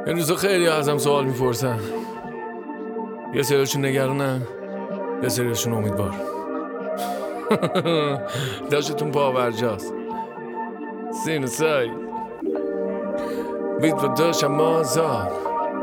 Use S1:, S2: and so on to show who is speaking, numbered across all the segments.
S1: این روزا خیلی ازم سوال میپرسن، یه سریشون نگرانن، یه سریشون امیدوار. داشتون پاورجاست سین و سای بیت با داشتم آزاد.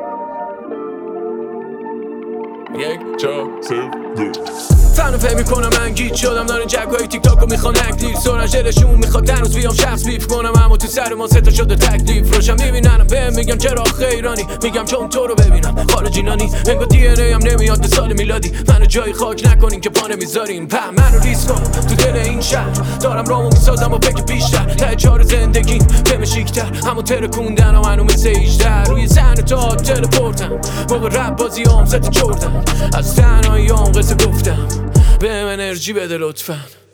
S1: 1 4 3 2 فنو فهم میکنم من گیت شدم، دارن جگای تیک تاکو میخوان اکتیو سرن جلشون میخواد تنوز بیام شخص بیف کنم، اما تو سر ما ستا شده تکلیف روشم میبیننم بهم میگم چرا خیرانی، میگم چون تو رو ببینم خارجی نانی انگار دی ان ای هم نمیاد به سال میلادی، منو جای خاک نکنین که پا نمیذارین په منو ریس کن تو دل این شهر، دارم رامو میسازم با فکر بیشتر ته چار زندگی بهم شیکتر، همو ترکوندن و منو مثل 18 روی صحنه تا تلپورتم موقع رپ بازیام ست چردم از تنهاییام قصه گفتم بهم انرژی بده لطفا،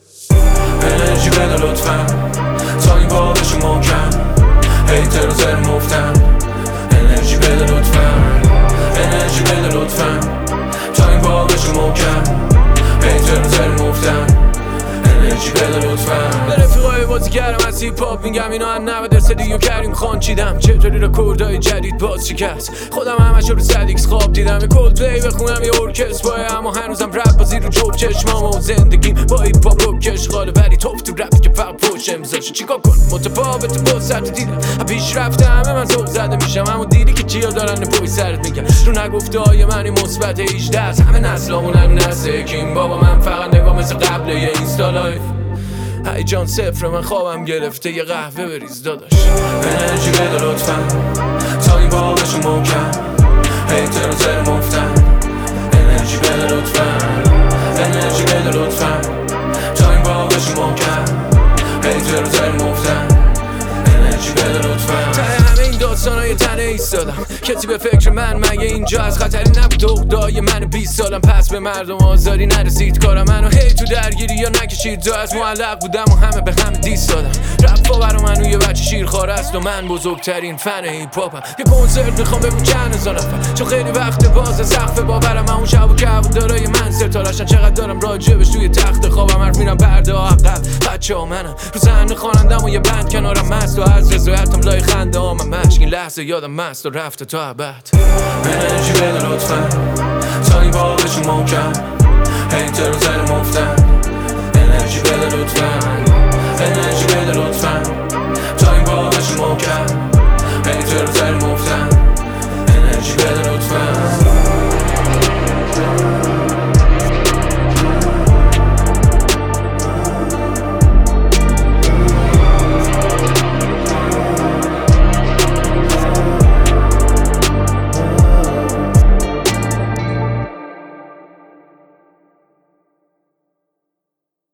S1: انرژی بده لطفا تا این بابشو محکم هیتر و زر مفتم، انرژی بده لطفا، انرژی بده لطفا تا این بابشو محکم هیتر و زر مفتم، انرژی بده لطفا. به رفیقای بازیگرم از هیپ هاپ میگم اینا هم 90% و کریم خان چیدم، چطوری رکوردای جدید باز شکست، خودم همش رو زدیکس خواب دیدم، یه کولد پلی بخونم یه ارکستر بای، اما هنوزم رپ بازی رو جوب چشمام و زندگیم با هیپ هاپ رو کشغاله، ولی توف تو رپ که فقط پوش امضاشو چیکار کنم متفاوت با سرت دیدم پیش رفته همه من ذوق زده میشم، اما دیدی که چیا دارن پای سرت میگن رو نگفته های منی مثبت 18 است، همه نسلامونن نزدیکیم بابا، من فقط نگاه مثل قبل یه اینستا لایف هی جان صفر من خوابم گرفته یه قهوه بریز داداش، انرژی بده لطفا تا این بابشو محکم هیتر و زر مفتم، انرژی بده لطفا، انرژی بده لطفا تا این بابشو محکم هیتر و زر مفتم، انرژی بده لطفا. داستانای تنه ایستادم کسی به فکر من مگه اینجا از خطری نبود عقدای من 20 سالم، پس به مردم آزاری نرسید کارم منو هی تو درگیری یا نکشید جا از معلق بودم و همه به همه دیس دادم، رفا برا منو یه بچه شیرخوار است و من بزرگترین فن هیپ هاپم، یه کنسرت میخوام بگم چند هزار نفر چون خیلی وقت باز سقف باورم، اون شب و کبودارای من ستاره‌شن چقدر دارم راجبش توی تخت خوابم حرف میرم پرده عقب بچه‌ها منم رو صحنه خوانندم و یه بند کنارم مست و از رضایتم لای خنده ها من این لحظه یادم مست و رفته تا ابد، انرژی بده لطفا تا این بابشو محکم هیتر و زر مفتم، انرژی بده لطفا، انرژی بده لطفا